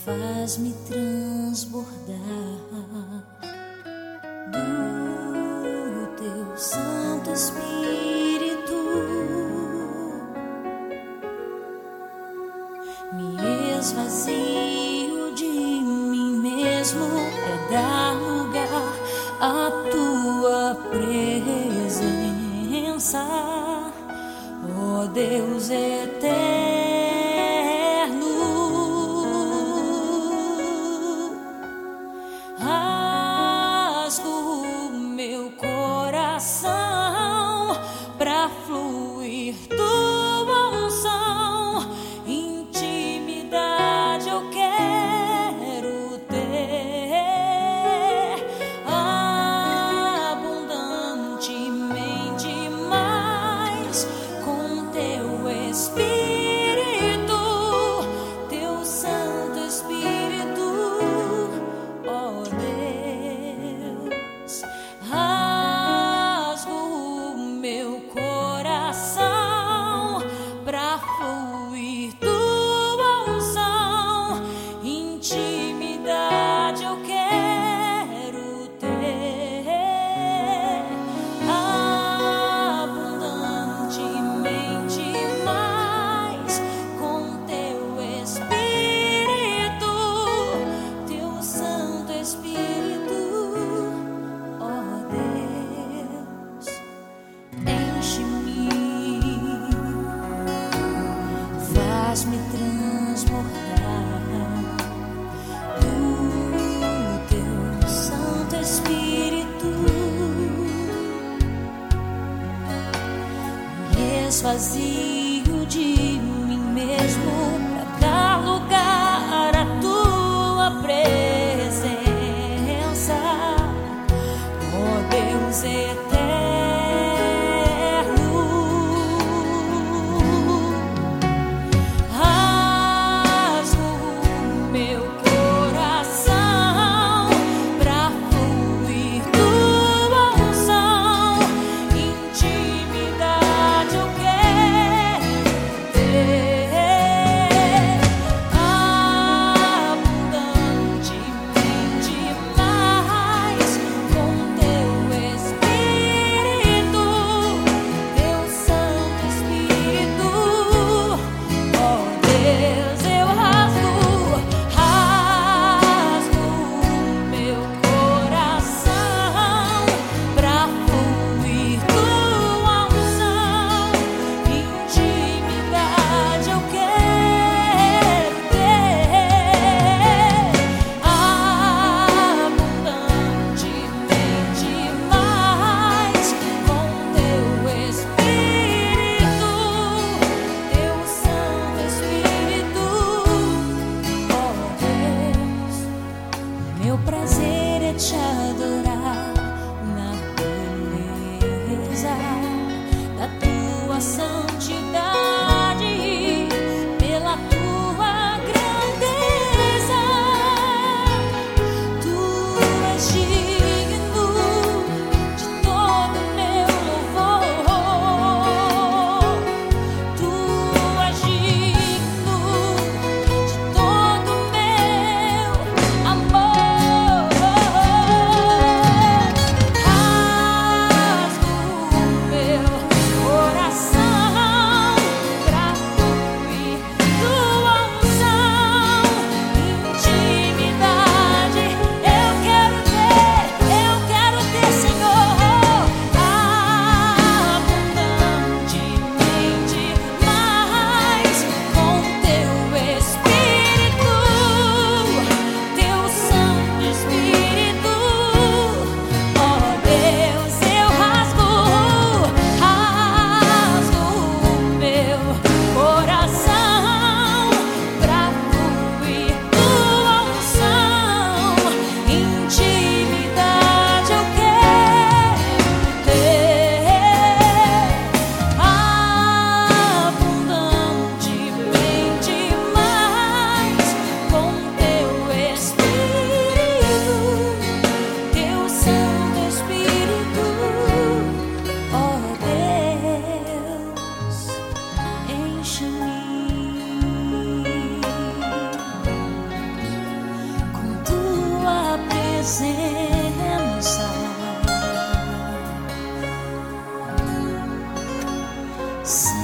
faz-me transbordar do teu Santo Espírito, me esvazio de mim mesmo para dar lugar à tua presença, ó Deus eterno. Rasgo meu coração pra fluir tua unção, intimidade eu quero ter abundantemente mais com teu Espírito, teu Santo Espírito, ó Deus. Rasgo meu coração pra fluir tua unção, intimidade eu quero ter abundantemente mais com teu Espírito, teu Santo Espírito, ó Deus. Enche-me, faz-me transbordar do teu Santo Espírito, me esvazio de mim mesmo para dar lugar à tua presença, ó Deus eterno. Rasgo meu coração pra fluir tua unção, intimidade eu quero Senhor.